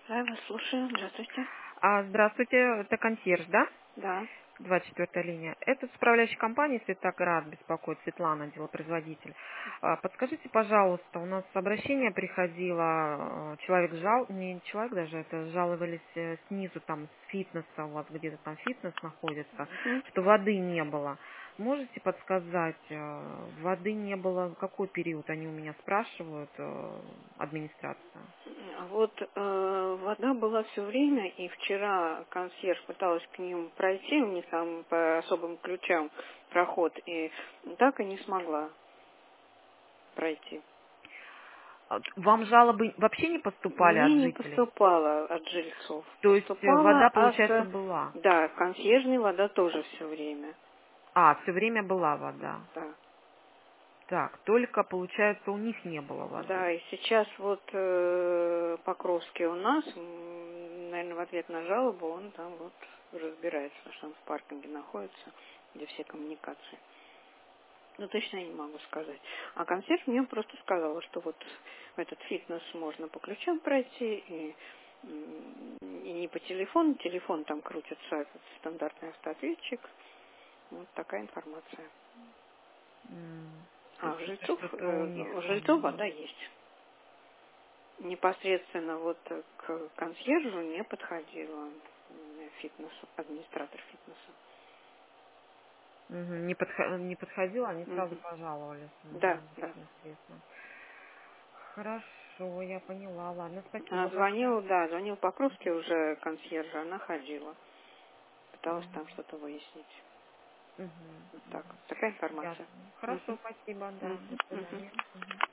Да, я вас слушаю. Здравствуйте. Здравствуйте, это консьерж, да? Да. 24-я линия. Это с управляющей компанией «Светоград» беспокоит Светлана, делопроизводитель. Подскажите, пожалуйста, у нас обращение приходило, человек не человек даже, это жаловались снизу, там, с фитнеса, у вас где-то там фитнес находится, Мгм. что воды не было. Можете подсказать, воды не было, какой период, они у меня спрашивают, администрация? А вот вода была все время, и вчера консьерж пыталась к ним пройти, у них там по особым ключам проход, и так и не смогла пройти. Вам жалобы вообще не поступали Мне от не жителей? поступало от жильцов. То есть Поступала, вода, получается, была. да, консьержной вода тоже все время. Все время была вода. Да. Так, только, получается, у них не было воды. Да, и сейчас вот Покровский у нас, наверное, в ответ на жалобу он там вот разбирается, потому что он в паркинге находится, где все коммуникации. Ну, точно я не могу сказать. А консьерж мне просто сказала, что вот в этот фитнес можно по ключам пройти, и не по телефону, телефон там крутится, этот стандартный автоответчик. Вот такая информация. То А есть это что-то у них у там, жильцов вода есть. Непосредственно вот к консьержу не подходила администратор фитнеса. не подходило, они сразу Мгм. пожаловались. Да, да. Интересно. Хорошо, я поняла. Ладно, А спасибо большое. звонил Покровский уже консьержа, она ходила. Пыталась там Мгм. что-то выяснить. Мгм. Вот так. Мгм. Такая информация. Ясно. Хорошо, Мгм. спасибо, да. До Мгм. Мгм. свидания. Мгм.